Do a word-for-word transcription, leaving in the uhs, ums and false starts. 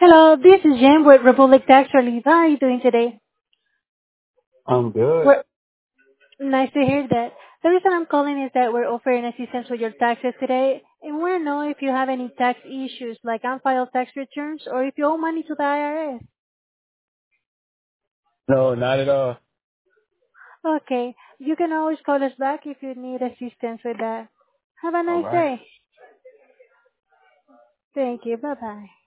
Hello, this is Jen with Republic Tax Relief. How are you doing today? I'm good. We're nice to hear that. The reason I'm calling is that we're offering assistance with your taxes today, and we want to know if you have any tax issues like unfiled tax returns or if you owe money to the I R S. No, not at all. Okay, you can always call us back if you need assistance with that. Have a All nice right. day. Thank you. Bye bye.